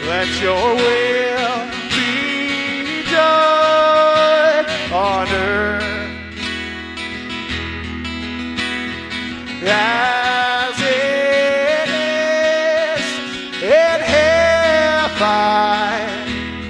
Let your will be done on earth as it is in heaven.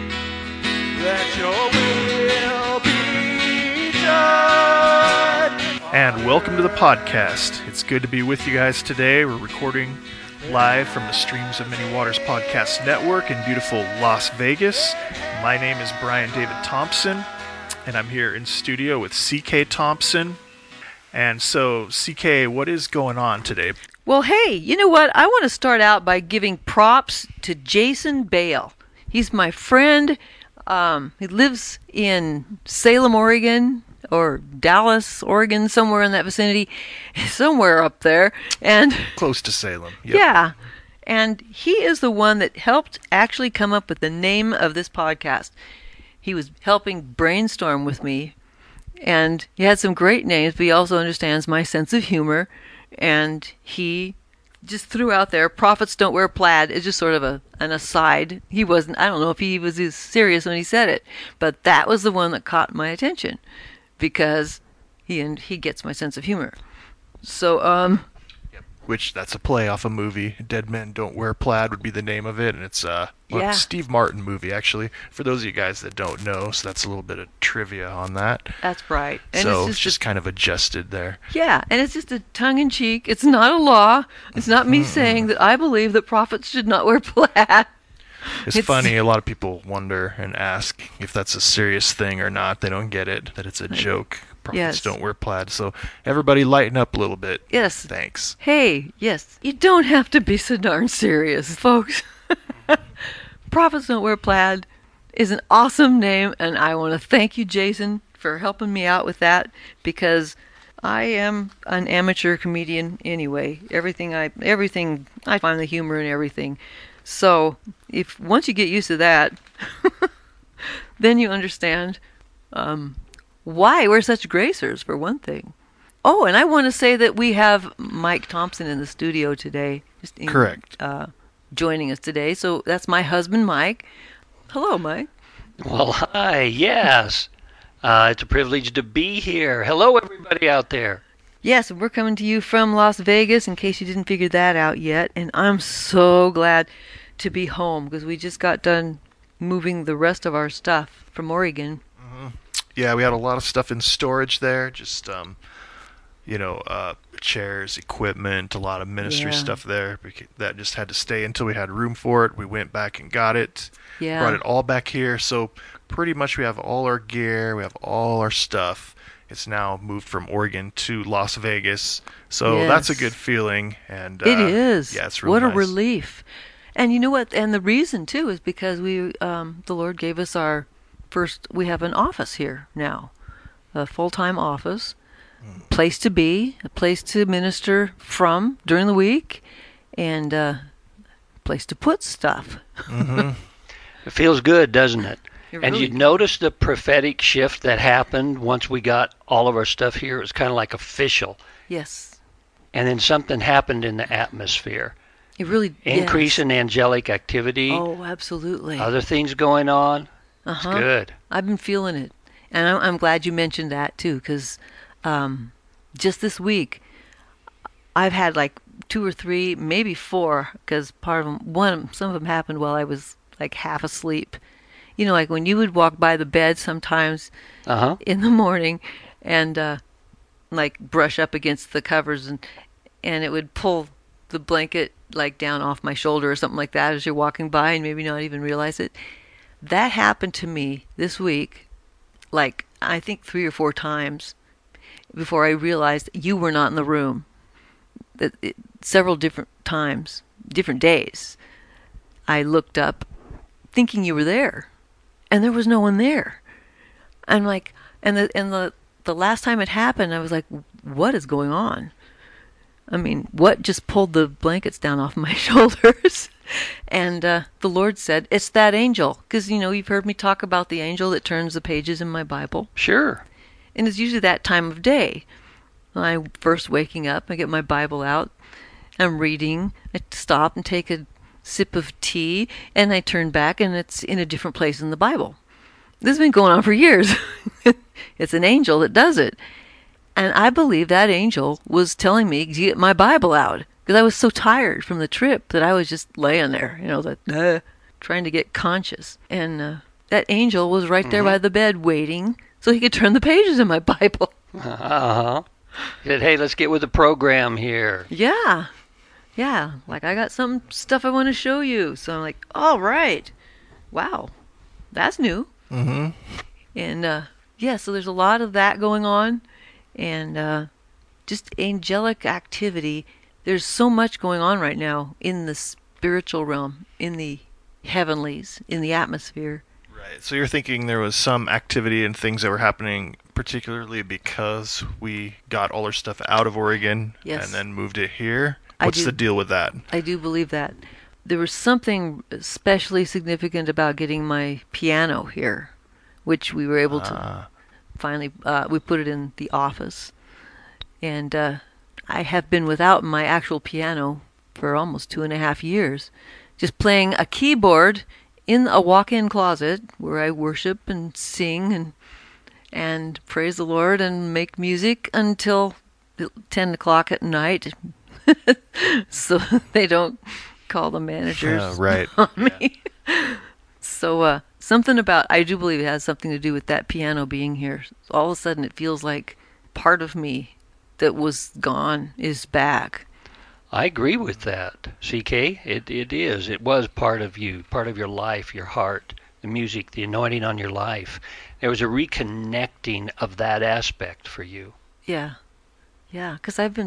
Let your will be done. And welcome to the podcast. It's good to be with you guys today. We're recording live from the Streams of Many Waters Podcast Network in beautiful Las Vegas. My name is Brian David Thompson, and I'm here in studio with C.K. Thompson. And so, C.K., what is going on today? Well, hey, you know what? I want to start out by giving props to Jason Bale. He's my friend. He lives in Salem, Oregon, or Dallas, Oregon, somewhere in that vicinity, somewhere up there. And close to Salem. Yep. Yeah. And he is the one that helped actually come up with the name of this podcast. He was helping brainstorm with me, and he had some great names, but he also understands my sense of humor. And he just threw out there, "Prophets don't wear plaid." It's just sort of an aside. He wasn't, I don't know if he was as serious when he said it, but that was the one that caught my attention, because he gets my sense of humor. So, which that's a play off a movie. Dead Men Don't Wear Plaid would be the name of it, and it's a Steve Martin movie, actually, for those of you guys that don't know. So that's a little bit of trivia on that. That's right. And so it's just kind of adjusted there. Yeah, and it's just a tongue-in-cheek. It's not a law. It's not me saying that I believe that prophets should not wear plaid. It's funny, a lot of people wonder and ask if that's a serious thing or not. They don't get it, that it's a joke. Prophets don't wear plaid. So everybody lighten up a little bit. Yes. Thanks. Hey, yes. You don't have to be so darn serious, folks. Prophets Don't Wear Plaid is an awesome name, and I want to thank you, Jason, for helping me out with that, because I am an amateur comedian anyway. Everything I find the humor in everything. So, if once you get used to that, then you understand why we're such gracers, for one thing. Oh, and I want to say that we have Mike Thompson in the studio today. Correct. Joining us today. So that's my husband, Mike. Hello, Mike. Well, hi. Yes. It's a privilege to be here. Hello, everybody out there. Yes, and we're coming to you from Las Vegas, in case you didn't figure that out yet. And I'm so glad to be home, because we just got done moving the rest of our stuff from Oregon. Mm-hmm. Yeah, we had a lot of stuff in storage there, just, chairs, equipment, a lot of ministry stuff there. That just had to stay until we had room for it. We went back and got it, brought it all back here. So pretty much we have all our gear, we have all our stuff. It's now moved from Oregon to Las Vegas. So that's a good feeling. And it is. Yeah, it's really what nice. A relief. And you know what? And the reason, too, is because the Lord gave us we have an office here now, a full-time office, place to be, a place to minister from during the week, and a place to put stuff. Mm-hmm. It feels good, doesn't it? Really, and you'd notice the prophetic shift that happened once we got all of our stuff here. It was kind of like official. Yes. And then something happened in the atmosphere. It really Increase in angelic activity. Oh, absolutely. Other things going on. It's good. I've been feeling it. And I'm glad you mentioned that, too, because just this week, I've had like 2 or 3, maybe 4, because some of them happened while I was like half asleep. You know, like when you would walk by the bed sometimes in the morning and like brush up against the covers, and it would pull the blanket like down off my shoulder or something like that as you're walking by and maybe not even realize it. That happened to me this week, like I think 3 or 4 times before I realized you were not in the room. Several different times, different days, I looked up thinking you were there, and there was no one there. I'm like, and the last time it happened, I was like, what is going on? I mean, what just pulled the blankets down off my shoulders? And the Lord said, it's that angel. Because, you've heard me talk about the angel that turns the pages in my Bible. Sure. And it's usually that time of day. When I'm first waking up, I get my Bible out, I'm reading, I stop and take a sip of tea, and I turn back and it's in a different place in the Bible. This has been going on for years. It's an angel that does it. And I believe that angel was telling me to get my Bible out, because I was so tired from the trip that I was just laying there, trying to get conscious. And that angel was right there by the bed waiting so he could turn the pages in my Bible. Uh-huh. He said, hey, let's get with the program here. Yeah. Yeah. Like, I got some stuff I want to show you. So I'm like, all right. Wow. That's new. Mm-hmm. And, so there's a lot of that going on. And just angelic activity. There's so much going on right now in the spiritual realm, in the heavenlies, in the atmosphere. Right. So you're thinking there was some activity and things that were happening, particularly because we got all our stuff out of Oregon and then moved it here? What's the deal with that? I do believe that. There was something especially significant about getting my piano here, which we were able to finally, we put it in the office. And I have been without my actual piano for almost 2.5 years, just playing a keyboard in a walk-in closet where I worship and sing and praise the Lord and make music until 10 o'clock at night, so they don't call the managers on me. So something about, I do believe it has something to do with that piano being here. All of a sudden it feels like part of me that was gone is back. I agree with that, CK. It is. It was part of you, part of your life, your heart, the music, the anointing on your life. There was a reconnecting of that aspect for you. Yeah. Yeah, because I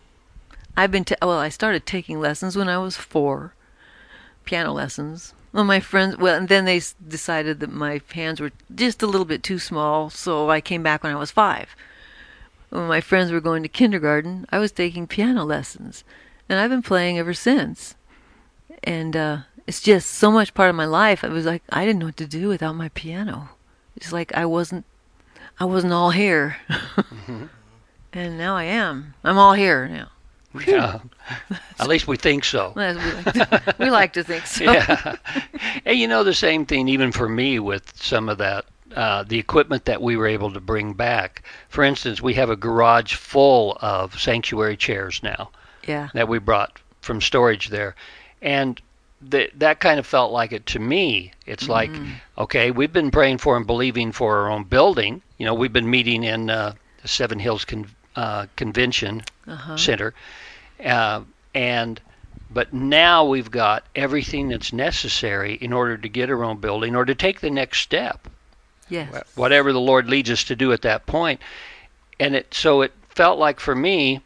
started taking lessons when I was 4, piano lessons. Well, my friends, and then they decided that my hands were just a little bit too small, so I came back when I was 5. When my friends were going to kindergarten, I was taking piano lessons. And I've been playing ever since. And it's just so much part of my life. I was like, I didn't know what to do without my piano. It's like I wasn't all here. Mm-hmm. And now I am. I'm all here now. Yeah. At least we think so. We like to think so. Yeah. And the same thing even for me with some of that, the equipment that we were able to bring back. For instance, we have a garage full of sanctuary chairs now. Yeah. That we brought from storage there. And that kind of felt like it to me. It's like, okay, we've been praying for and believing for our own building. We've been meeting in the Seven Hills Convention Center. But now we've got everything that's necessary in order to get our own building or to take the next step. Yes. Whatever the Lord leads us to do at that point. And it felt like for me,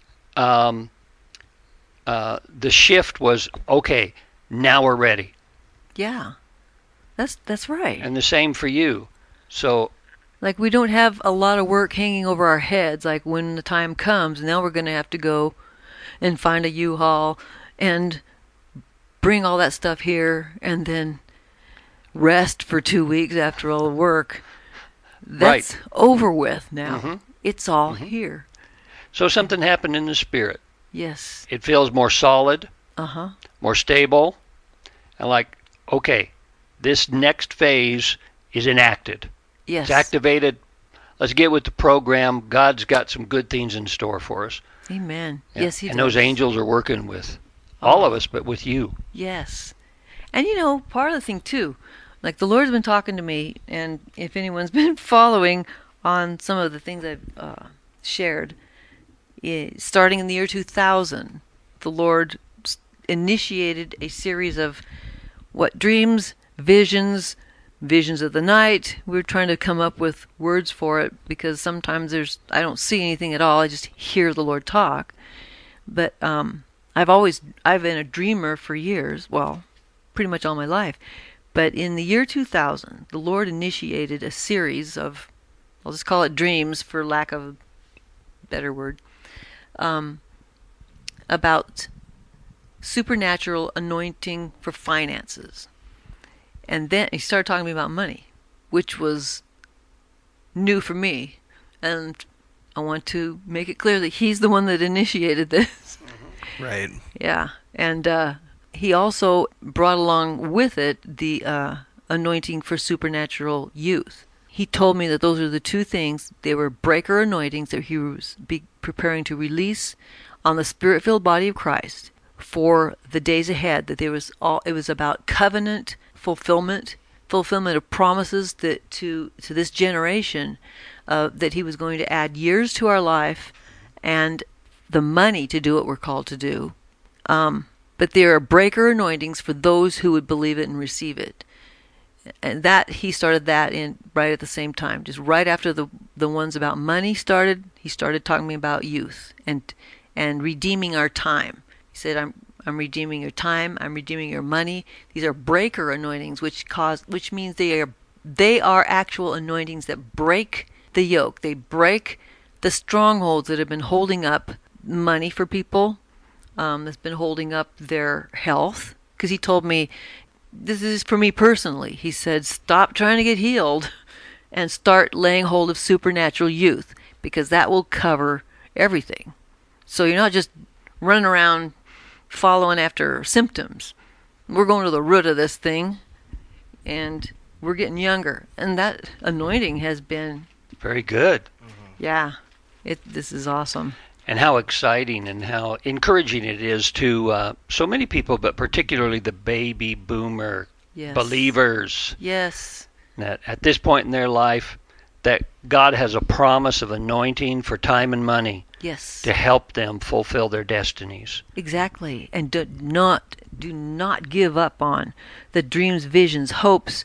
the shift was, okay, now we're ready. Yeah, that's right. And the same for you. So, like, we don't have a lot of work hanging over our heads. Like, when the time comes, now we're going to have to go and find a U-Haul and bring all that stuff here and then rest for 2 weeks after all the work. That's over with now. Mm-hmm. It's all here. So something happened in the spirit. Yes. It feels more solid, more stable, and like, okay, this next phase is enacted. Yes. It's activated. Let's get with the program. God's got some good things in store for us. Amen. Yeah. Yes, He does. And those angels are working with all of us, but with you. Yes. And part of the thing too, like the Lord's been talking to me, and if anyone's been following on some of the things I've shared, starting in the year 2000, the Lord initiated a series of dreams, visions of the night. We're trying to come up with words for it because sometimes I don't see anything at all. I just hear the Lord talk. But I've been a dreamer for years. Well, pretty much all my life. But in the year 2000, the Lord initiated a series of, I'll just call it dreams for lack of a better word, about supernatural anointing for finances. And then he started talking to me about money, which was new for me. And I want to make it clear that he's the one that initiated this. Right. Yeah. And he also brought along with it the anointing for supernatural youth. He told me that those are the two things. They were breaker anointings that he was preparing to release on the Spirit-filled body of Christ for the days ahead. That it was about covenant fulfillment of promises that to this generation, that he was going to add years to our life and the money to do what we're called to do. But there are breaker anointings for those who would believe it and receive it. And that he started that in right at the same time. Just right after the ones about money started, he started talking to me about youth and redeeming our time. He said, I'm redeeming your time, I'm redeeming your money. These are breaker anointings, which means they are actual anointings that break the yoke. They break the strongholds that have been holding up money for people, that's been holding up their health. Because he told me, this is for me personally. He said, stop trying to get healed and start laying hold of supernatural youth, because that will cover everything. So you're not just running around following after symptoms. We're going to the root of this thing, and we're getting younger. And that anointing has been very good. Yeah, this is awesome. And how exciting and how encouraging it is to so many people, but particularly the baby boomer believers. Yes. That at this point in their life, that God has a promise of anointing for time and money. Yes. To help them fulfill their destinies. Exactly. And do not give up on the dreams, visions, hopes,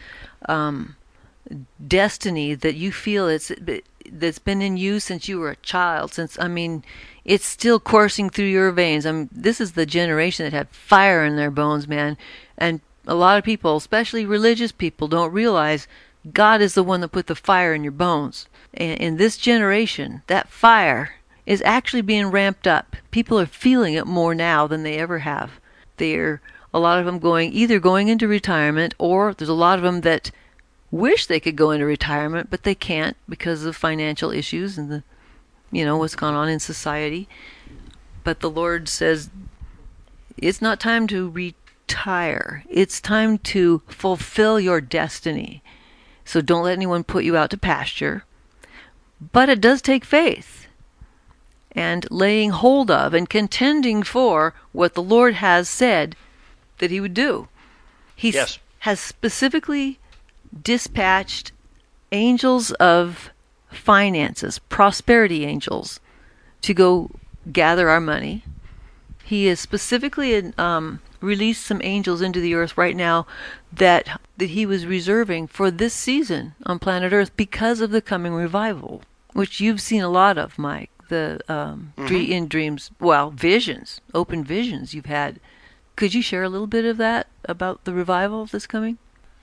destiny that you feel that's been in you since you were a child. It's still coursing through your veins. This is the generation that had fire in their bones, man. And a lot of people, especially religious people, don't realize God is the one that put the fire in your bones. And in this generation, that fire is actually being ramped up. People are feeling it more now than they ever have. A lot of them either going into retirement, or there's a lot of them that wish they could go into retirement, but they can't because of financial issues and what's gone on in society. But the Lord says, it's not time to retire. It's time to fulfill your destiny. So don't let anyone put you out to pasture. But it does take faith and laying hold of and contending for what the Lord has said that he would do. He has specifically dispatched angels of finances, prosperity angels, to go gather our money. He has specifically released some angels into the earth right now that he was reserving for this season on planet Earth because of the coming revival, which you've seen a lot of, Mike. The in dreams, visions, open visions you've had. Could you share a little bit of that about the revival that's coming?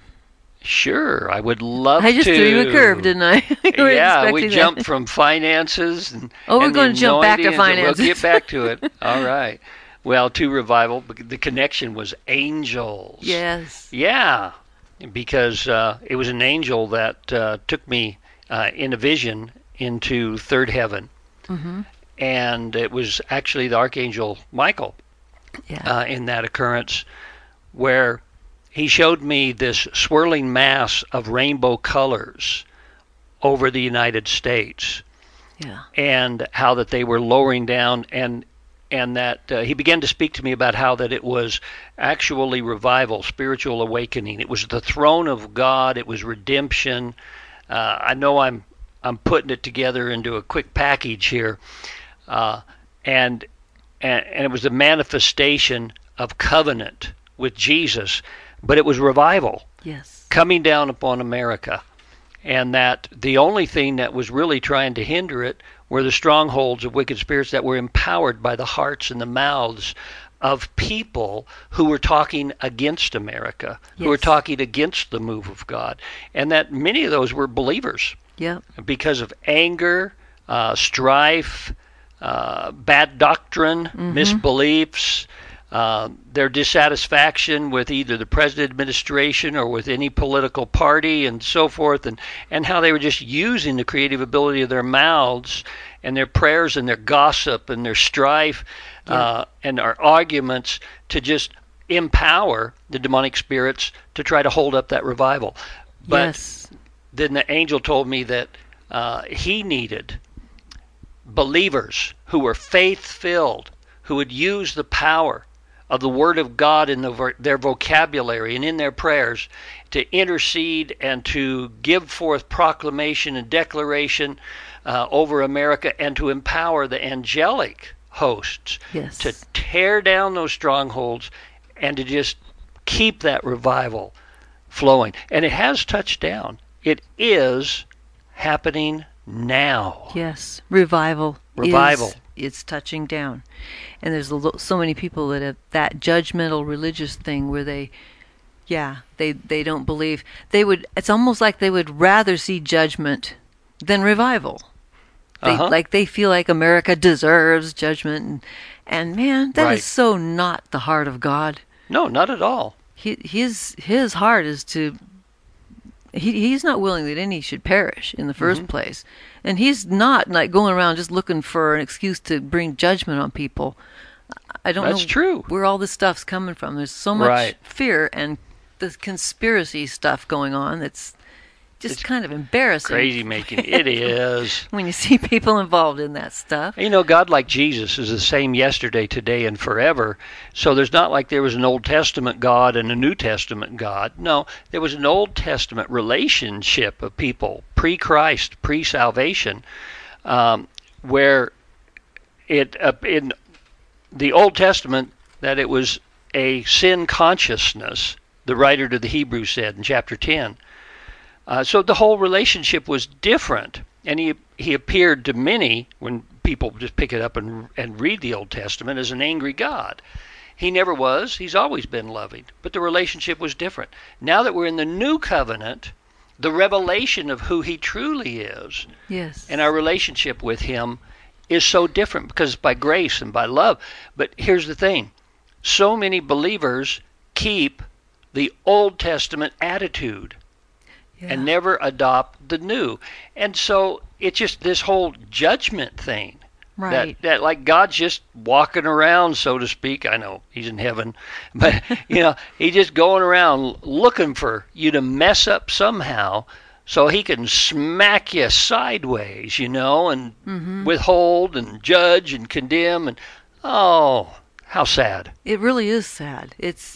Sure, I would love to. I just threw you a curve, didn't I? Yeah, we jumped from finances. We're going to jump back to finances. We'll get back to it. All right. Well, to revival, the connection was angels. Yes. Yeah, because it was an angel that took me in a vision into third heaven. Mm-hmm. And it was actually the Archangel Michael in that occurrence, where he showed me this swirling mass of rainbow colors over the United States. Yeah. And how that they were lowering down, and that he began to speak to me about how that it was actually revival, spiritual awakening. It was the throne of God. It was redemption. I know I'm putting it together into a quick package here, and it was a manifestation of covenant with Jesus, but it was revival. Yes. Coming down upon America, and that the only thing that was really trying to hinder it were the strongholds of wicked spirits that were empowered by the hearts and the mouths of people who were talking against America, who were talking against the move of God, and that many of those were believers. Yeah. Because of anger, strife, bad doctrine, misbeliefs, their dissatisfaction with either the present administration or with any political party and so forth, and how they were just using the creative ability of their mouths and their prayers and their gossip and their strife and our arguments to just empower the demonic spirits to try to hold up that revival. But Yes. then the angel told me that he needed believers who were faith-filled, who would use the power of the Word of God in their vocabulary and in their prayers to intercede and to give forth proclamation and declaration over America, and to empower the angelic hosts Yes. to tear down those strongholds and to just keep that revival flowing. And it has touched down. It is happening now. Yes, revival. Revival. It's touching down, and there's so many people that have that judgmental religious thing where they don't believe. It's almost like they would rather see judgment than revival. They feel like America deserves judgment, and man, that Right. is so not the heart of God. No, not at all. His heart is to. He's not willing that any should perish in the first place. And he's not like going around just looking for an excuse to bring judgment on people. I don't know That's true. where all this stuff's coming from. There's so much Right. fear and the conspiracy stuff going on that's just It's kind of embarrassing. Crazy making. It is. When you see people involved in that stuff. You know, God, like Jesus, is the same yesterday, today, and forever. So there's not like there was an Old Testament God and a New Testament God. No, there was an Old Testament relationship of people, pre-Christ, pre-salvation, where it in the Old Testament that it was a sin consciousness, the writer to the Hebrews said in chapter 10. So the whole relationship was different. And he appeared to many, when people just pick it up and read the Old Testament, as an angry God. He never was. He's always been loving. But the relationship was different. Now that we're in the new covenant, the revelation of who he truly is Yes. and our relationship with him is so different because it's by grace and by love. But here's the thing. So many believers keep the Old Testament attitude and never adopt the new. And so it's just this whole judgment thing. Right. That like God's just walking around, so to speak. I know he's in heaven, but he's just going around looking for you to mess up somehow so he can smack you sideways, and withhold and judge and condemn. And oh, how sad. It really is sad. It's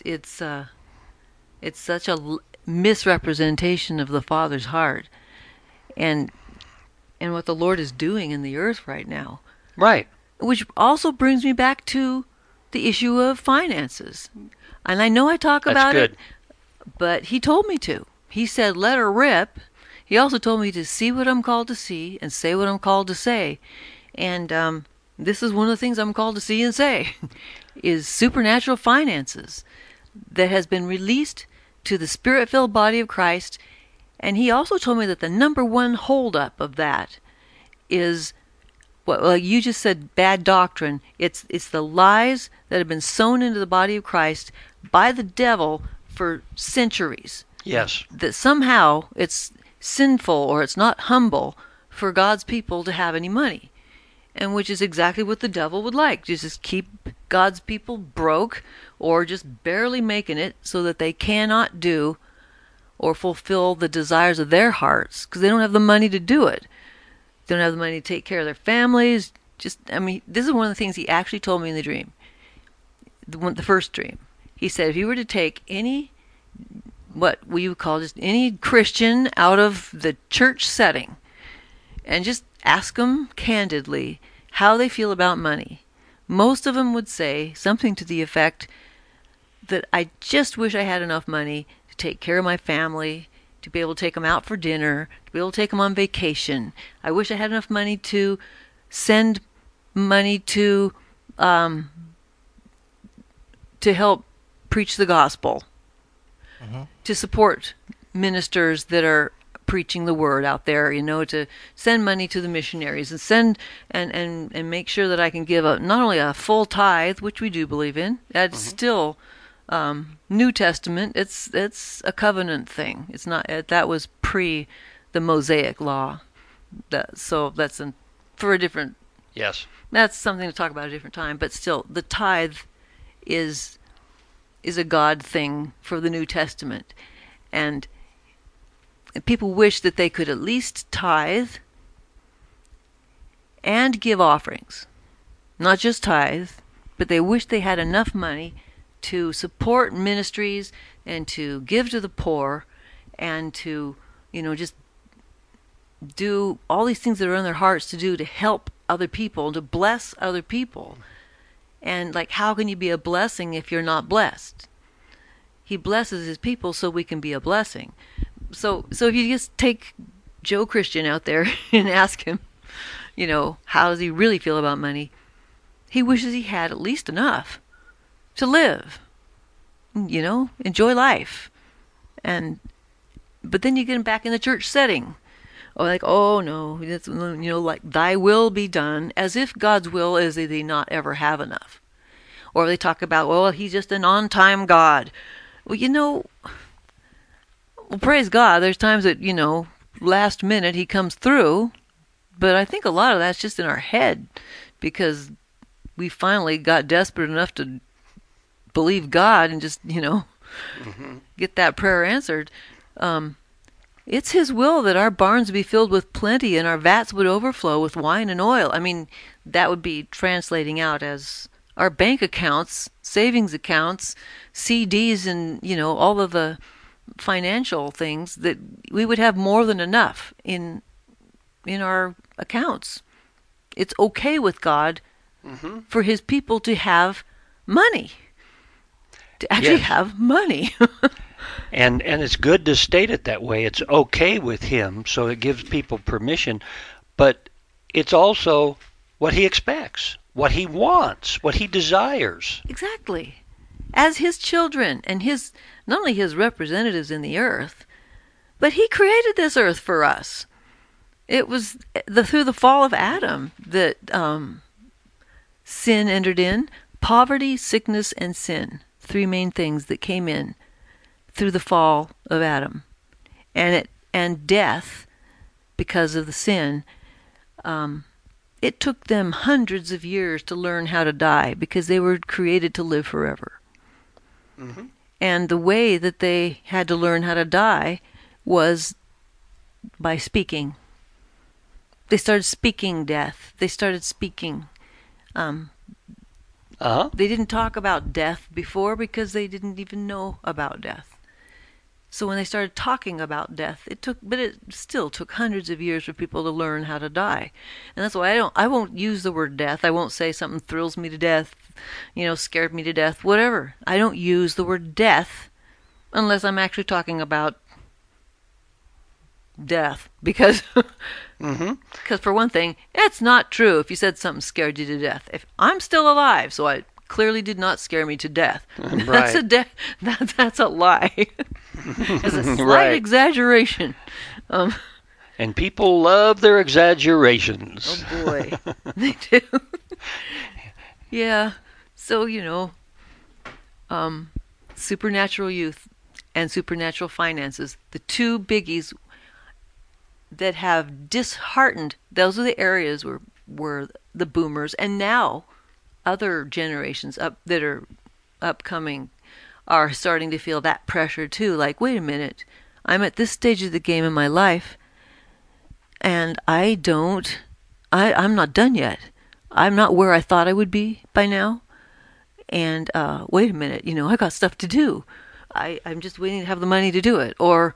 such a misrepresentation of the Father's heart, and what the Lord is doing in the earth right now. Right. Which also brings me back to the issue of finances. And I know I talk about That's good. it, but he told me to. He said, let her rip. He also told me to see what I'm called to see and say what I'm called to say. And this is one of the things I'm called to see and say, is supernatural finances that has been released to the Spirit-filled body of Christ. And he also told me that the number one holdup of that is, well, you just said bad doctrine. It's the lies that have been sown into the body of Christ by the devil for centuries. Yes. That somehow it's sinful or it's not humble for God's people to have any money. And which is exactly what the devil would like. Just keep God's people broke or just barely making it so that they cannot do or fulfill the desires of their hearts because they don't have the money to do it. They don't have the money to take care of their families. This is one of the things he actually told me in the dream. The first dream. He said if you were to take any, what we would call just any Christian out of the church setting and just ask them candidly how they feel about money, most of them would say something to the effect that I just wish I had enough money to take care of my family, to be able to take them out for dinner, to be able to take them on vacation. I wish I had enough money to send money to help preach the gospel, to support ministers that are preaching the word out there, to send money to the missionaries and send and make sure that I can give not only a full tithe, which we do believe in. That's still New Testament. It's a covenant thing. It's not. That was pre the Mosaic law. So that's for a different. Yes. That's something to talk about at a different time. But still, the tithe is is a God thing for the New Testament. And people wish that they could at least tithe and give offerings. Not just tithe, but they wish they had enough money to support ministries and to give to the poor and to, just do all these things that are on their hearts to do to help other people, to bless other people. And how can you be a blessing if you're not blessed? He blesses his people so we can be a blessing. So if you just take Joe Christian out there and ask him, how does he really feel about money? He wishes he had at least enough to live, enjoy life. But then you get him back in the church setting. Or oh no, it's, thy will be done, as if God's will is that they not ever have enough. Or they talk about, he's just an on-time God. Well, praise God, there's times that, last minute he comes through, but I think a lot of that's just in our head, because we finally got desperate enough to believe God and just, get that prayer answered. It's his will that our barns be filled with plenty and our vats would overflow with wine and oil. I mean, that would be translating out as our bank accounts, savings accounts, CDs, and, all of the financial things, that we would have more than enough in our accounts. It's okay with God for his people to have money, to actually have money. And it's good to state it that way. It's okay with him, so it gives people permission, but it's also what he expects, what he wants, what he desires. Exactly. As his children and not only his representatives in the earth, but he created this earth for us. It was through the fall of Adam that sin entered in. Poverty, sickness, and sin. 3 main things that came in through the fall of Adam, and death because of the sin. It took them hundreds of years to learn how to die, because they were created to live forever. And the way that they had to learn how to die was by speaking. They started speaking death. They started speaking. They didn't talk about death before because they didn't even know about death. So when they started talking about death, it still took hundreds of years for people to learn how to die. And that's why I won't use the word death. I won't say something thrills me to death, scared me to death, whatever. I don't use the word death unless I'm actually talking about death, because for one thing, it's not true if you said something scared you to death. If I'm still alive, so it clearly did not scare me to death. That's that's a lie. It's a slight exaggeration. And people love their exaggerations. Oh boy, they do. Yeah. So supernatural youth and supernatural finances, the 2 biggies that have disheartened. Those are the areas where the boomers and now other generations that are upcoming are starting to feel that pressure too. Like, wait a minute, I'm at this stage of the game in my life, and I'm not done yet. I'm not where I thought I would be by now. And wait a minute, I got stuff to do. I'm just waiting to have the money to do it, or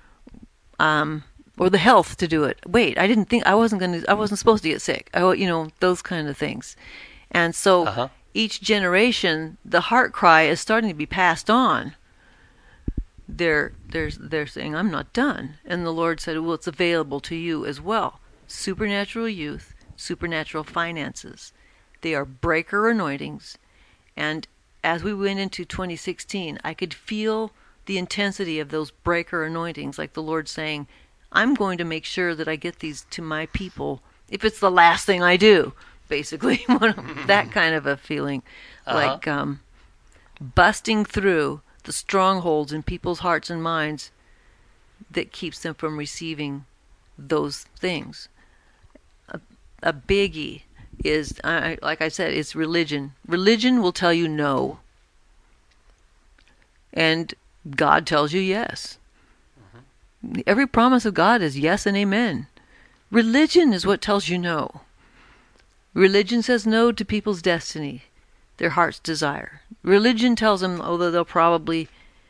the health to do it. Wait, I wasn't supposed to get sick. Those kind of things. And so each generation, the heart cry is starting to be passed on. They're saying, I'm not done. And the Lord said, well, it's available to you as well. Supernatural youth, supernatural finances. They are breaker anointings. And as we went into 2016, I could feel the intensity of those breaker anointings, like the Lord saying, I'm going to make sure that I get these to my people, if it's the last thing I do, basically. That kind of a feeling. Like busting through the strongholds in people's hearts and minds that keeps them from receiving those things. A biggie is, like I said, it's religion. Religion will tell you no. And God tells you yes. Every promise of God is yes and amen. Religion is what tells you no. Religion says no to people's destiny, their heart's desire. Religion tells them, although they'll probably,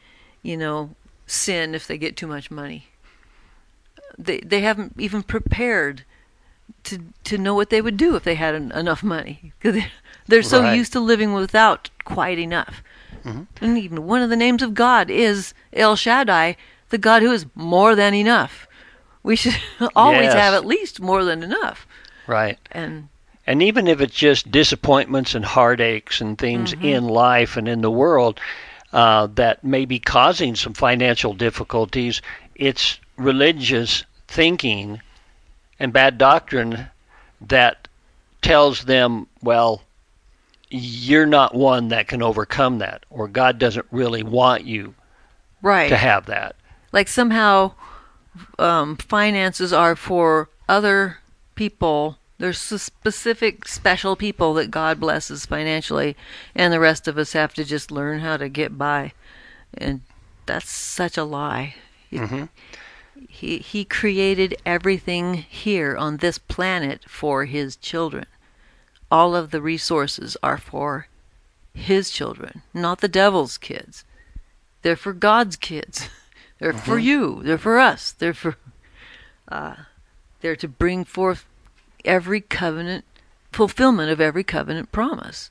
sin if they get too much money. They haven't even prepared to know what they would do if they had enough money. Because they're so used to living without quite enough. And even one of the names of God is El Shaddai, the God who is more than enough. We should always have at least more than enough. Right. And even if it's just disappointments and heartaches and things in life and in the world that may be causing some financial difficulties, it's religious thinking and bad doctrine that tells them, well, you're not one that can overcome that, or God doesn't really want you to have that. Like somehow finances are for other people. There's specific, special people that God blesses financially, and the rest of us have to just learn how to get by. And that's such a lie. He created everything here on this planet for his children. All of the resources are for his children, not the devil's kids. They're for God's kids. They're for you. They're for us. They're to bring forth every covenant, fulfillment of every covenant promise.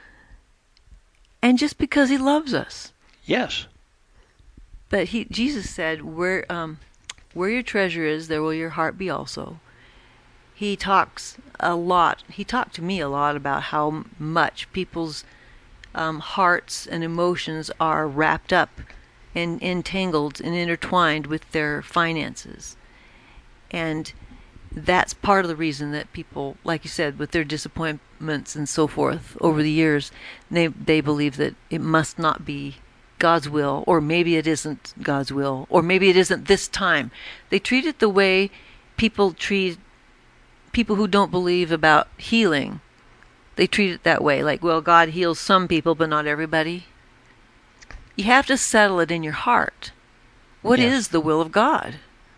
And just because he loves us. Yes. But Jesus said, where your treasure is, there will your heart be also. He talks a lot. He talked to me a lot about how much people's hearts and emotions are wrapped up and entangled and intertwined with their finances. And that's part of the reason that people, like you said, with their disappointments and so forth over the years, they believe that it must not be God's will, or maybe it isn't God's will, or maybe it isn't this time. They treat it the way people treat people who don't believe about healing. They treat it that way, like, well, God heals some people, but not everybody. You have to settle it in your heart. What is the will of God?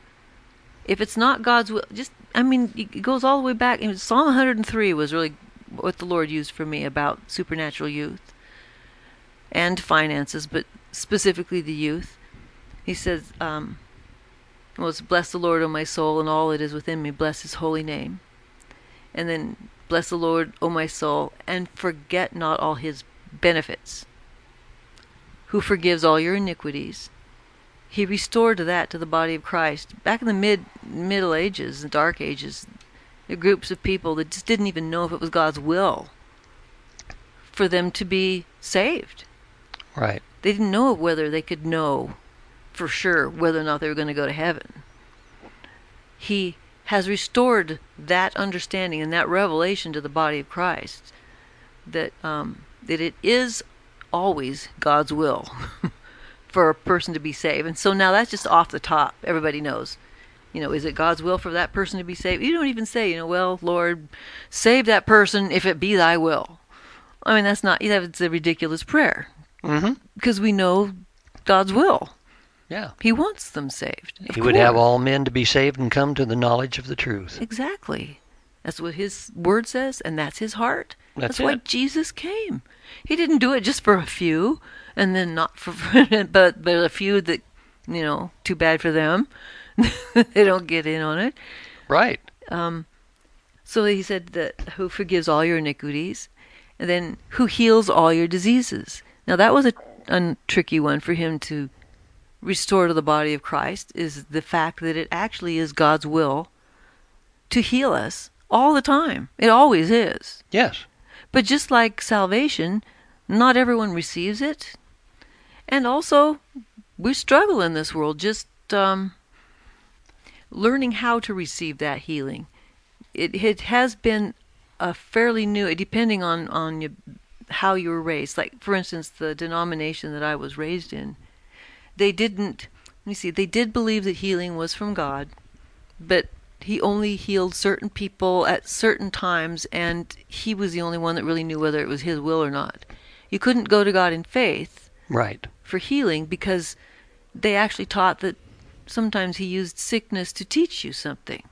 If it's not God's will, it goes all the way back. Psalm 103 was really what the Lord used for me about supernatural youth and finances, but specifically the youth. He says, bless the Lord, O my soul, and all that is within me. Bless his holy name. And then, bless the Lord, O my soul, and forget not all his benefits, who forgives all your iniquities. He restored that to the body of Christ. Back in the Middle Ages, the Dark Ages, there were groups of people that just didn't even know if it was God's will for them to be saved. Right. They didn't know whether they could know for sure whether or not they were going to go to heaven. He has restored that understanding and that revelation to the body of Christ, that it is always God's will for a person to be saved. And so now that's just off the top. Everybody knows. Is it God's will for that person to be saved? You don't even say, well, Lord, save that person if it be thy will. I mean, it's a ridiculous prayer. Because we know God's will. Yeah. He wants them saved. He would have all men to be saved and come to the knowledge of the truth. Exactly. That's what his word says, and that's his heart. That's why Jesus came. He didn't do it just for a few, and then not for but a few that, too bad for them. They don't get in on it. Right. So he said that who forgives all your iniquities, and then who heals all your diseases. Now that was a tricky one for him to restore to the body of Christ, is the fact that it actually is God's will to heal us all the time. It always is. Yes. But just like salvation, not everyone receives it. And also, we struggle in this world just learning how to receive that healing. It has been a fairly new, depending on how you were raised. Like, for instance, the denomination that I was raised in, they did believe that healing was from God, but he only healed certain people at certain times, and he was the only one that really knew whether it was his will or not. You couldn't go to God in faith Right. for healing, because they actually taught that sometimes he used sickness to teach you something.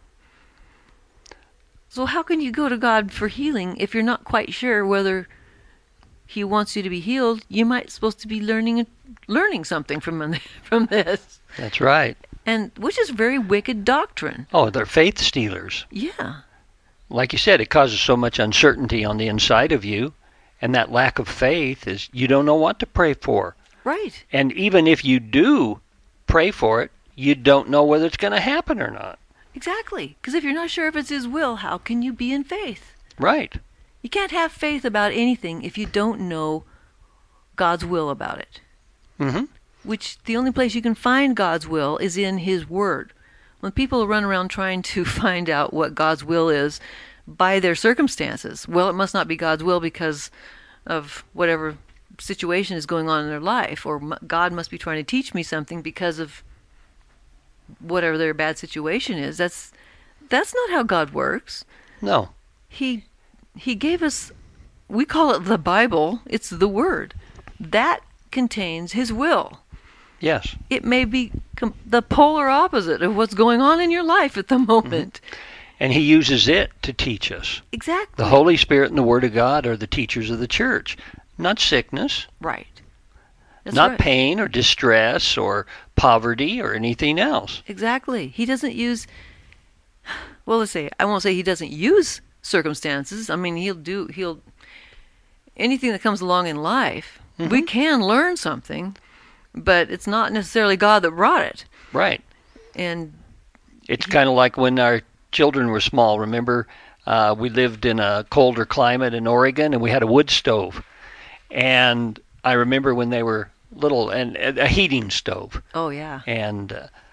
So how can you go to God for healing if you're not quite sure whether he wants you to be healed? You might supposed to be learning something from this. That's right. And which is very wicked doctrine. Oh, they're faith stealers. Yeah. Like you said, it causes so much uncertainty on the inside of you, and that lack of faith is you don't know what to pray for. Right. And even if you do pray for it, you don't know whether it's going to happen or not. Exactly. Because if you're not sure if it's his will, how can you be in faith? Right. You can't have faith about anything if you don't know God's will about it. Mm-hmm. Which the only place you can find God's will is in his word. When people run around trying to find out what God's will is by their circumstances, well, it must not be God's will because of whatever situation is going on in their life, or God must be trying to teach me something because of whatever their bad situation is. That's not how God works. No. He gave us, we call it the Bible. It's the Word. That contains his will. Yes. It may be the polar opposite of what's going on in your life at the moment. Mm-hmm. And he uses it to teach us. Exactly. The Holy Spirit and the Word of God are the teachers of the church, not sickness. Right. That's not right. pain or distress or poverty or anything else. Exactly. He doesn't use, well, I won't say he doesn't use circumstances. I mean, he'll, anything that comes along in life, Mm-hmm. we can learn something, but it's not necessarily God that brought it. Right. And it's kind of like when our children were small. Remember, we lived in a colder climate in Oregon, and we had a wood stove. And I remember when they were little, and a heating stove. Oh, yeah. And,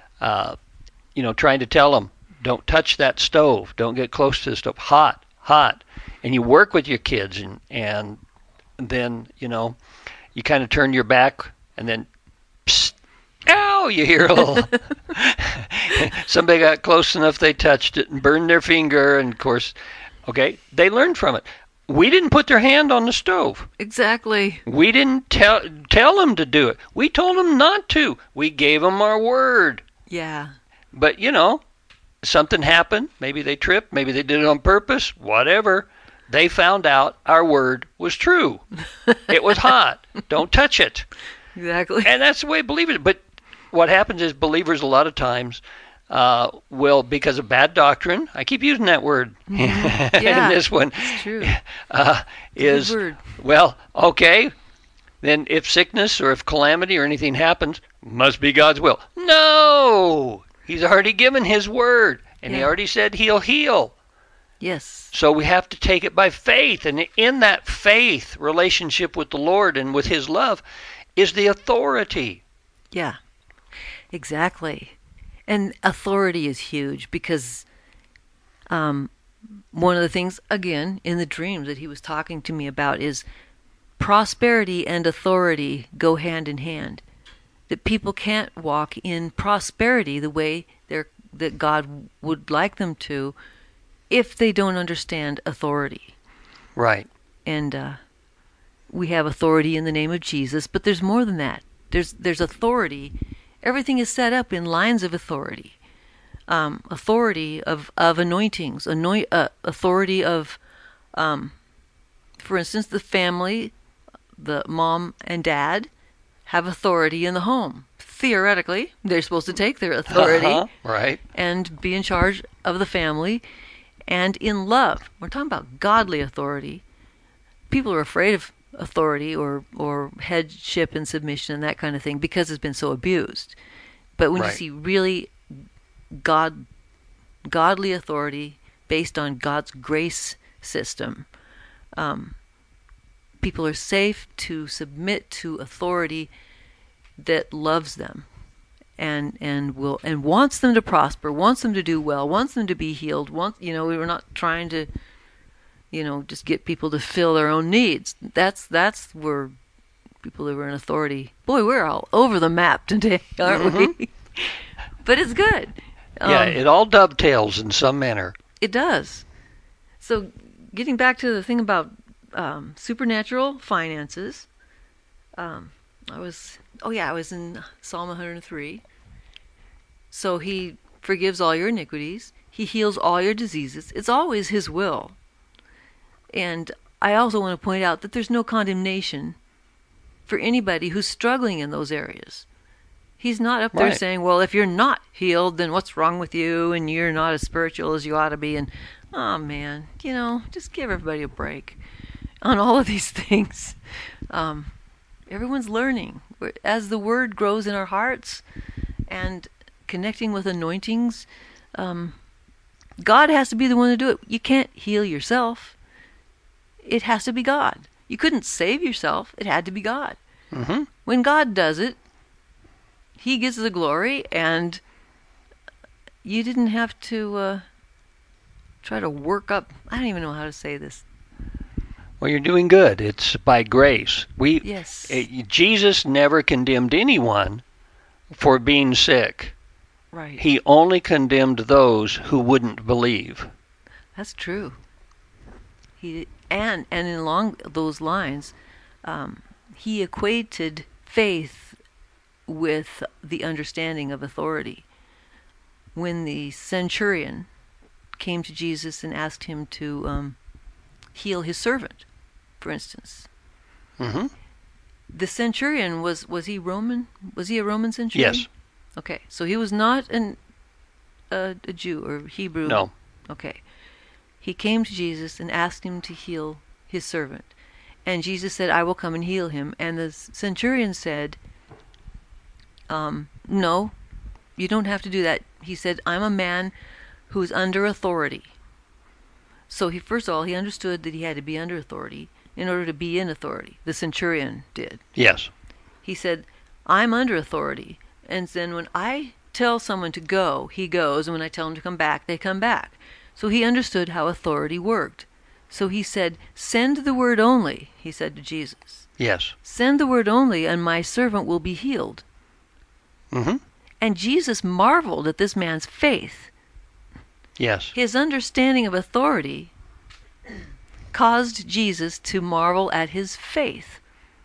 trying to tell them, don't touch that stove. Don't get close to the stove. Hot. And you work with your kids, and then, you kind of turn your back, and then, psst, ow, you hear a little. Somebody got close enough, they touched it and burned their finger, and of course, okay, they learned from it. We didn't put their hand on the stove. Exactly. We didn't tell them to do it. We told them not to. We gave them our word. Yeah. But, something happened. Maybe they tripped. Maybe they did it on purpose. Whatever. They found out our word was true. It was hot. Don't touch it. Exactly. And that's the way believers. But what happens is believers a lot of times will, because of bad doctrine, I keep using that word Yeah, in this one, it's true. is, Good word. well, okay, then if sickness or if calamity or anything happens, must be God's will. No! He's already given his word, and he already said he'll heal. Yes. So we have to take it by faith, and in that faith relationship with the Lord and with his love is the authority. Yeah, exactly. And authority is huge because one of the things, again, in the dreams that he was talking to me about is prosperity and authority go hand in hand. That people can't walk in prosperity the way that God would like them to if they don't understand authority. Right. And we have authority in the name of Jesus, but there's more than that. There's authority. Everything is set up in lines of authority. Authority of anointings, authority of, for instance, the family, the mom and dad have authority in the home. Theoretically, they're supposed to take their authority right. and be in charge of the family. And in love, we're talking about godly authority. People are afraid of authority or headship and submission and that kind of thing because it's been so abused. But when you see really godly authority based on God's grace system, people are safe to submit to authority that loves them and wants them to prosper, wants them to do well, wants them to be healed. We were not trying to just get people to fill their own needs. That's where people who are in authority. Boy, we're all over the map today, aren't we? But it's good. It all dovetails in some manner. It does. So getting back to the thing about supernatural finances, I was in Psalm 103. So he forgives all your iniquities. He heals all your diseases. It's always his will. And I also want to point out that there's no condemnation for anybody who's struggling in those areas. He's not up there saying, well, if you're not healed, then what's wrong with you, and you're not as spiritual as you ought to be, and, oh man, just give everybody a break on all of these things. Everyone's learning. As the Word grows in our hearts and connecting with anointings, God has to be the one to do it. You can't heal yourself. It has to be God. You couldn't save yourself. It had to be God. Mm-hmm. When God does it, he gets the glory, and you didn't have to try to work up. I don't even know how to say this. Well, you're doing good. It's by grace. Yes. Jesus never condemned anyone for being sick. Right. He only condemned those who wouldn't believe. That's true. And along those lines, he equated faith with the understanding of authority. When the centurion came to Jesus and asked him to heal his servant, for instance. Mm-hmm. The centurion, was he Roman? Was he a Roman centurion? Yes. Okay, so he was not a Jew or Hebrew. No. Okay. He came to Jesus and asked him to heal his servant. And Jesus said, I will come and heal him. And the centurion said, no, you don't have to do that. He said, I'm a man who is under authority. So first of all, he understood that he had to be under authority in order to be in authority. The centurion did. Yes. He said, I'm under authority. And then when I tell someone to go, he goes. And when I tell them to come back, they come back. So he understood how authority worked. So he said, send the word only, he said to Jesus. Yes. Send the word only, and my servant will be healed. Mm-hmm. And Jesus marveled at this man's faith. Yes. His understanding of authority caused Jesus to marvel at his faith.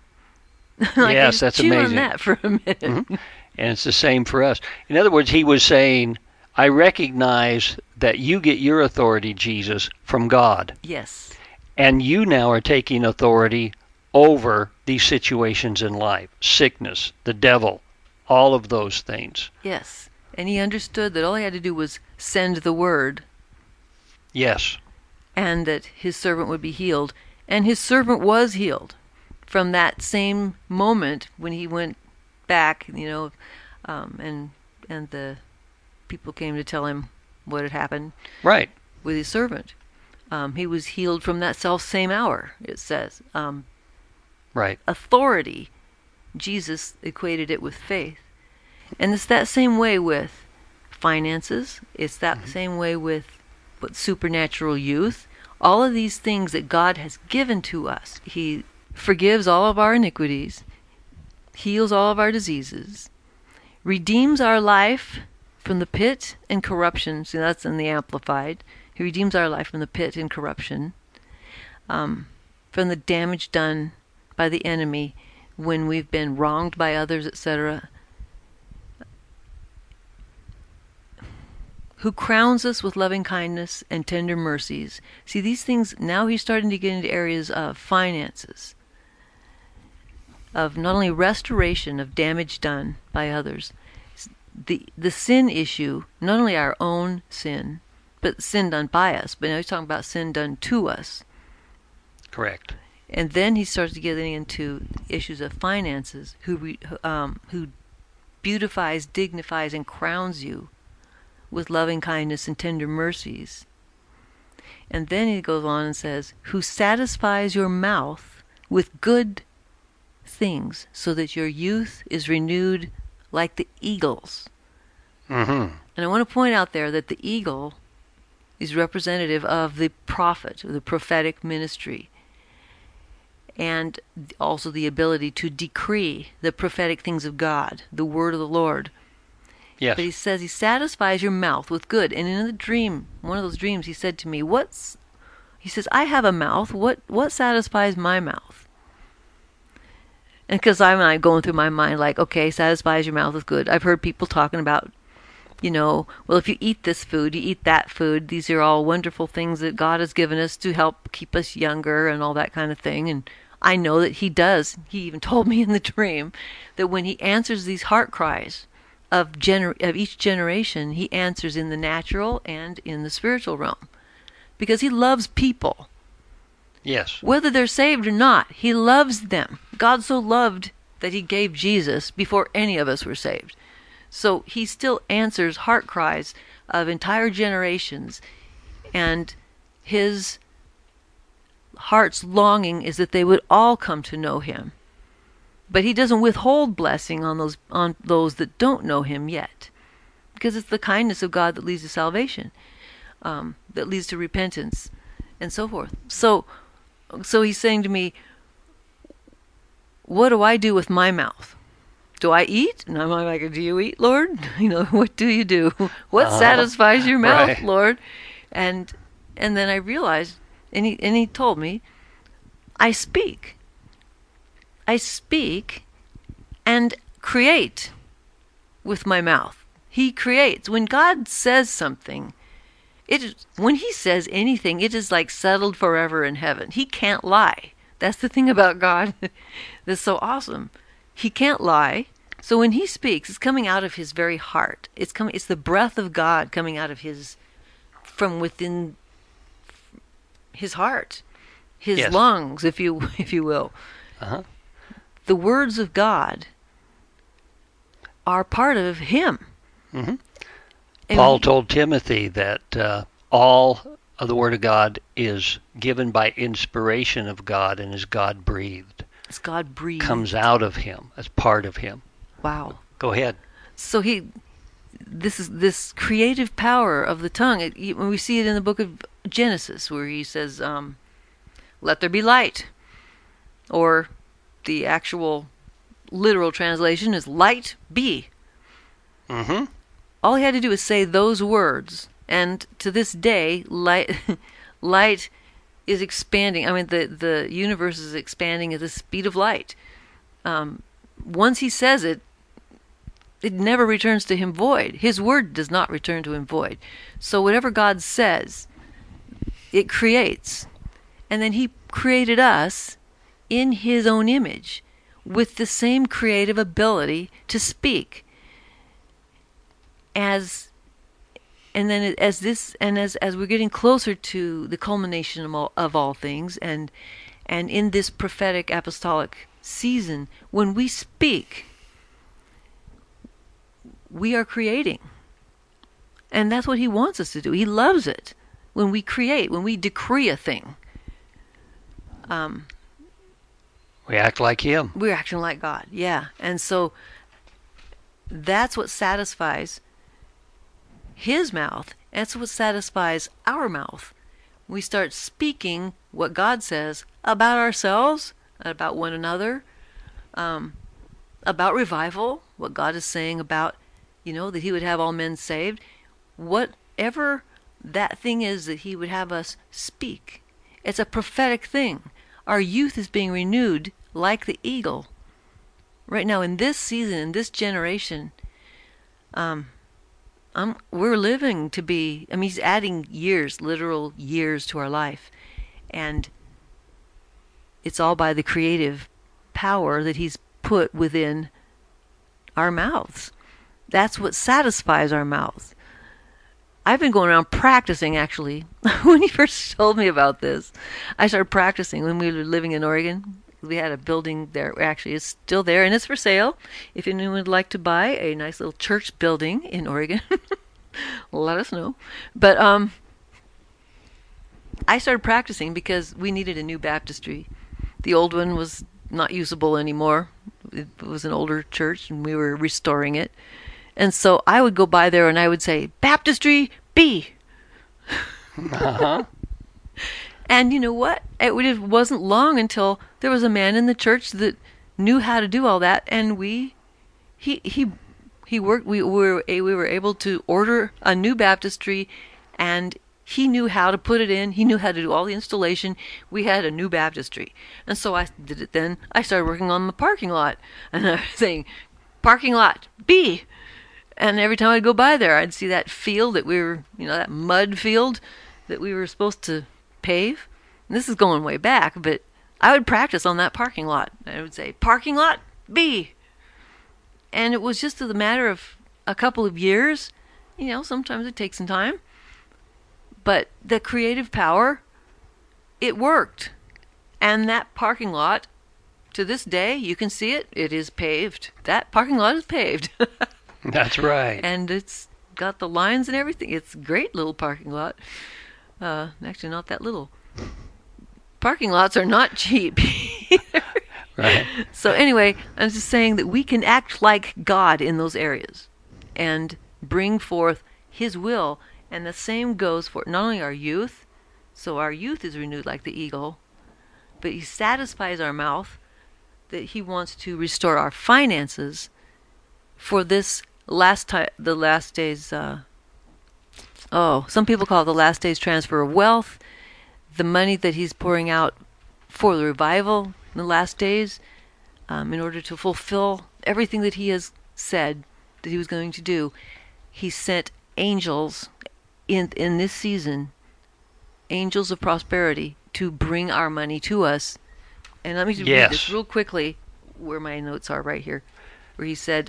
Yes, that's amazing. Chew on that for a minute. Mm-hmm. And it's the same for us. In other words, he was saying, I recognize that you get your authority, Jesus, from God. Yes. And you now are taking authority over these situations in life. Sickness, the devil, all of those things. Yes. And he understood that all he had to do was send the word. Yes. And that his servant would be healed. And his servant was healed from that same moment when he went back, and the people came to tell him what had happened. Right. With his servant. He was healed from that self-same hour, it says. Right. Authority, Jesus equated it with faith. And it's that same way with finances. It's that same way with supernatural youth. All of these things that God has given to us. He forgives all of our iniquities, heals all of our diseases, redeems our life from the pit and corruption. See, that's in the Amplified. He redeems our life from the pit and corruption, from the damage done by the enemy when we've been wronged by others, etc. Who crowns us with loving kindness and tender mercies. See, these things, now he's starting to get into areas of finances, of not only restoration of damage done by others, the sin issue, not only our own sin, but sin done by us, but now he's talking about sin done to us. Correct. And then he starts getting into issues of finances, who beautifies, dignifies, and crowns you with loving kindness and tender mercies. And then he goes on and says, who satisfies your mouth with good things, so that your youth is renewed like the eagles. Mm-hmm. And I want to point out there that the eagle is representative of the prophet, or the prophetic ministry, and also the ability to decree the prophetic things of God, the word of the Lord. Yes. But he says he satisfies your mouth with good. And in the dream, one of those dreams, he said to me, he says, I have a mouth. What satisfies my mouth? And because I'm like going through my mind like, okay, satisfies your mouth with good. I've heard people talking about, well, if you eat this food, you eat that food. These are all wonderful things that God has given us to help keep us younger and all that kind of thing. And I know that he does. He even told me in the dream that when he answers these heart cries of each generation, he answers in the natural and in the spiritual realm. Because he loves people. Yes. Whether they're saved or not, he loves them. God so loved that he gave Jesus before any of us were saved. So he still answers heart cries of entire generations, and his heart's longing is that they would all come to know him. But he doesn't withhold blessing on those that don't know him yet, because it's the kindness of God that leads to salvation, that leads to repentance, and so forth. So he's saying to me, what do I do with my mouth? Do I eat? And I'm like, do you eat, Lord? What do you do? What satisfies your mouth, right. Lord? And then I realized, and he told me, I speak and create with my mouth. He creates. When God says something, when he says anything, it is like settled forever in heaven. He can't lie. That's the thing about God that's so awesome. He can't lie. So when he speaks, it's coming out of his very heart. It's the breath of God coming out of from within his heart, his Yes. lungs, if you will. Uh-huh. The words of God are part of him. Mm-hmm. And Paul told Timothy that all of the Word of God is given by inspiration of God and is God breathed. It's God breathed. Comes out of him as part of him. Wow. Go ahead. So this creative power of the tongue. When we see it in the book of Genesis, where he says, "Let there be light," or the actual literal translation is "light be." Mm-hmm. All he had to do was say those words, and to this day, light is expanding. I mean, the universe is expanding at the speed of light. Once he says it, it never returns to him void. His word does not return to him void. So whatever God says, it creates. And then he created us in his own image with the same creative ability to speak. As we're getting closer to the culmination of all things, and in this prophetic apostolic season, when we speak, we are creating. And that's what he wants us to do. He loves it when we create, when we decree a thing. We act like him. We're acting like God, yeah. And so that's what satisfies his mouth. That's what satisfies our mouth. We start speaking what God says about ourselves, about one another, about revival, what God is saying about, that he would have all men saved. Whatever that thing is that he would have us speak. It's a prophetic thing. Our youth is being renewed like the eagle. Right now, in this season, in this generation, we're living to be, he's adding years, literal years to our life. And it's all by the creative power that he's put within our mouths. That's what satisfies our mouths. I've been going around practicing, actually. When he first told me about this, I started practicing when we were living in Oregon. We had a building there. Actually, it's still there, and it's for sale. If anyone would like to buy a nice little church building in Oregon, let us know. But I started practicing because we needed a new baptistry. The old one was not usable anymore. It was an older church, and we were restoring it. And so I would go by there, and I would say, "Baptistry B." Uh-huh. And you know what? It wasn't long until there was a man in the church that knew how to do all that, and he worked. We were able to order a new baptistry, and He knew how to put it in. He knew how to do all the installation. We had a new baptistry. And so I did it then. I started working on the parking lot. And I was saying, parking lot, B. And every time I'd go by there, I'd see that field that we were, that mud field that we were supposed to pave. And this is going way back, but I would practice on that parking lot. I would say, parking lot, B. And it was just a matter of a couple of years. Sometimes it takes some time. But the creative power, it worked. And that parking lot, to this day, you can see it. It is paved. That parking lot is paved. That's right. And it's got the lines and everything. It's a great little parking lot. Actually, not that little. Parking lots are not cheap either. Right. So anyway, I'm just saying that we can act like God in those areas and bring forth His will. And the same goes for not only our youth, so our youth is renewed like the eagle, but He satisfies our mouth, that He wants to restore our finances for this the last days, some people call it the last days transfer of wealth, the money that He's pouring out for the revival in the last days, in order to fulfill everything that He has said that He was going to do. He sent angels in this season, angels of prosperity, to bring our money to us. And let me just read this real quickly, where my notes are right here, where He said,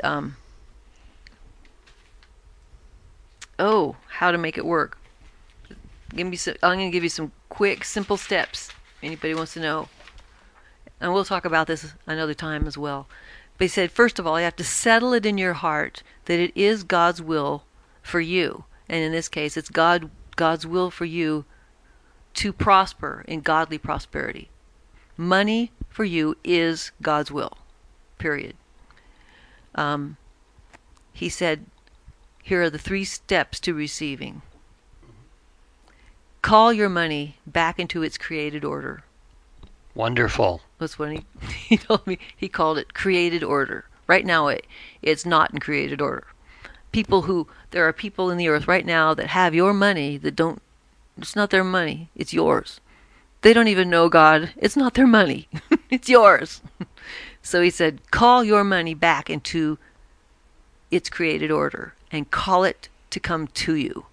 how to make it work. I'm going to give you some quick, simple steps, if anybody wants to know. And we'll talk about this another time as well. But He said, first of all, you have to settle it in your heart that it is God's will for you. And in this case, it's God's will for you to prosper in godly prosperity. Money for you is God's will, period. He said, here are the 3 steps to receiving. Call your money back into its created order. Wonderful. That's what he told me. He called it created order. Right now, it's not in created order. There are people in the earth right now that have your money it's not their money, it's yours. They don't even know God. It's not their money. It's yours. So He said, call your money back into its created order and call it to come to you.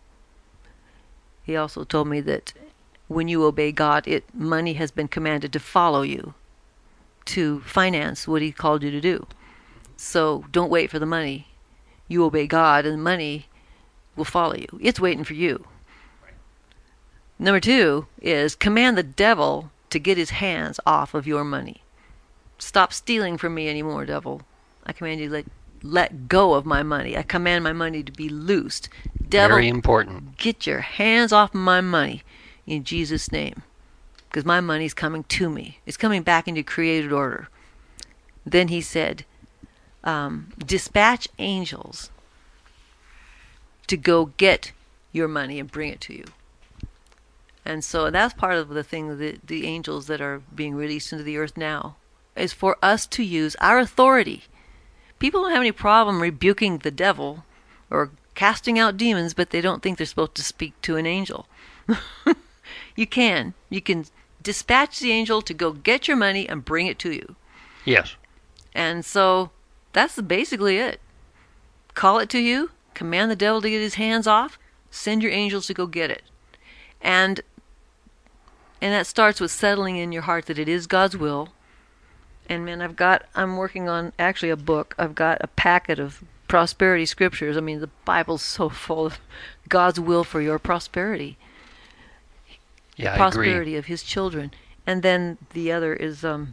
He also told me that when you obey God, money has been commanded to follow you, to finance what He called you to do. So don't wait for the money. You obey God and money will follow you. It's waiting for you. Right. Number 2 is command the devil to get his hands off of your money. Stop stealing from me anymore, devil. I command you to let go of my money. I command my money to be loosed. Devil, very important. Get your hands off my money in Jesus' name. Because my money's coming to me. It's coming back into created order. Then He said, dispatch angels to go get your money and bring it to you. And so that's part of the thing that the angels that are being released into the earth now is for us to use our authority. People don't have any problem rebuking the devil or casting out demons, but they don't think they're supposed to speak to an angel. You can dispatch the angel to go get your money and bring it to you. Yes. And so that's basically it. Call it to you, command the devil to get his hands off, send your angels to go get it. And that starts with settling in your heart that it is God's will. And man, I'm working on actually a book. I've got a packet of prosperity scriptures. I mean, the Bible's so full of God's will for your prosperity. Yeah, prosperity I agree. Of His children. And then the other is the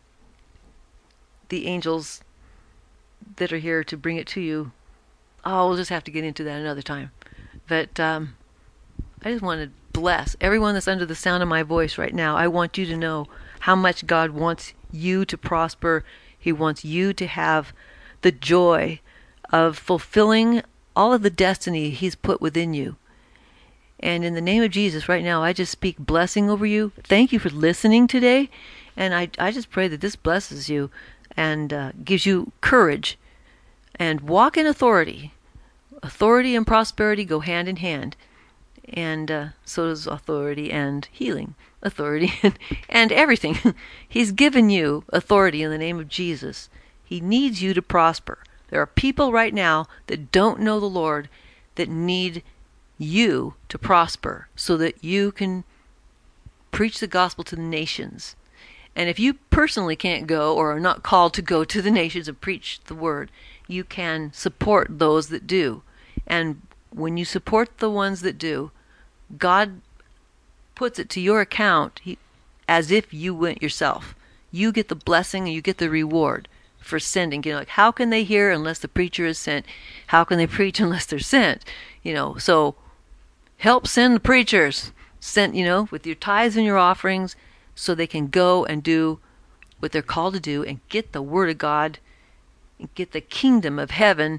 angels that are here to bring it to you. Oh, we'll just have to get into that another time. But I just want to bless everyone that's under the sound of my voice right now. I want you to know how much God wants you to prosper. He wants you to have the joy of fulfilling all of the destiny He's put within you. And in the name of Jesus right now, I just speak blessing over you. Thank you for listening today. And I just pray that this blesses you and gives you courage. And walk in authority. Authority and prosperity go hand in hand. And so does authority and healing. Authority and everything. He's given you authority in the name of Jesus. He needs you to prosper. There are people right now that don't know the Lord that need you to prosper so that you can preach the gospel to the nations. And if you personally can't go or are not called to go to the nations and preach the word, you can support those that do. And when you support the ones that do, God puts it to your account as if you went yourself. You get the blessing and you get the reward for sending. Like, how can they hear unless the preacher is sent? How can they preach unless they're sent? So help send the preachers. Sent, with your tithes and your offerings, so they can go and do what they're called to do and get the word of God and get the kingdom of heaven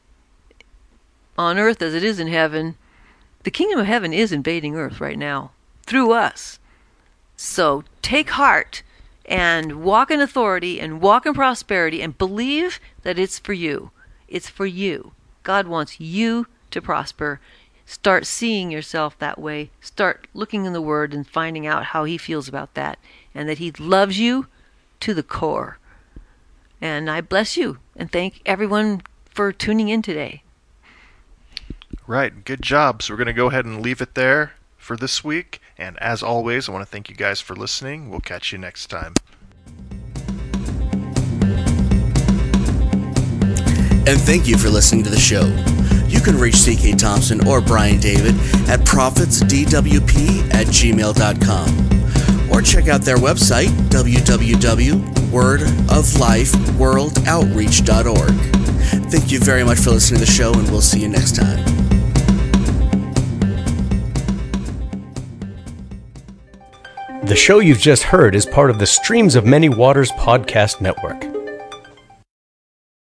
on earth as it is in heaven. The kingdom of heaven is invading earth right now through us. So take heart and walk in authority and walk in prosperity and believe that it's for you. It's for you. God wants you to prosper. Start seeing yourself that way. Start looking in the Word and finding out how He feels about that, and that He loves you to the core. And I bless you and thank everyone for tuning in today. Right. Good job. So we're going to go ahead and leave it there for this week. And as always, I want to thank you guys for listening. We'll catch you next time. And thank you for listening to the show. You can reach C.K. Thompson or Brian David at prophetsdwp@gmail.com or check out their website, www.wordoflifeworldoutreach.org. Thank you very much for listening to the show, and we'll see you next time. The show you've just heard is part of the Streams of Many Waters podcast network.